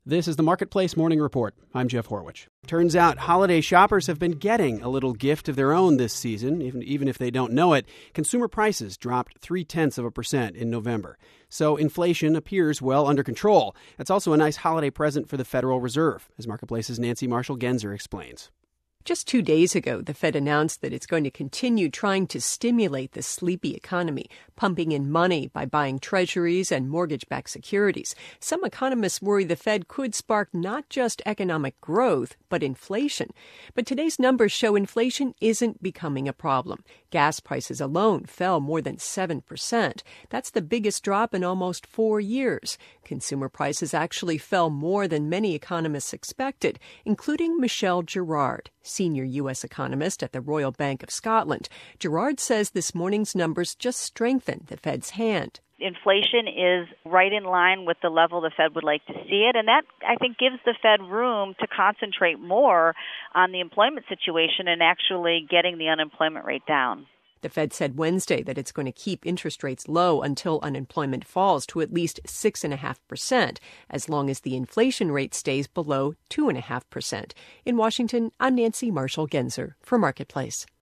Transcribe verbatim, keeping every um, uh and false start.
This is the Marketplace Morning Report. I'm Jeff Horwich. Turns out holiday shoppers have been getting a little gift of their own this season, even, even if they don't know it. Consumer prices dropped three-tenths of a percent in November. So inflation appears well under control. It's also a nice holiday present for the Federal Reserve, as Marketplace's Nancy Marshall-Genzer explains. Just two days ago, the Fed announced that it's going to continue trying to stimulate the sleepy economy, pumping in money by buying treasuries and mortgage-backed securities. Some economists worry the Fed could spark not just economic growth, but inflation. But today's numbers show inflation isn't becoming a problem. Gas prices alone fell more than seven percent. That's the biggest drop in almost four years. Consumer prices actually fell more than many economists expected, including Michelle Girard, senior U S economist at the Royal Bank of Scotland. Girard says this morning's numbers just strengthen the Fed's hand. Inflation is right in line with the level the Fed would like to see it, and that, I think, gives the Fed room to concentrate more on the employment situation and actually getting the unemployment rate down. The Fed said Wednesday that it's going to keep interest rates low until unemployment falls to at least six point five percent, as long as the inflation rate stays below two point five percent. In Washington, I'm Nancy Marshall-Genzer for Marketplace.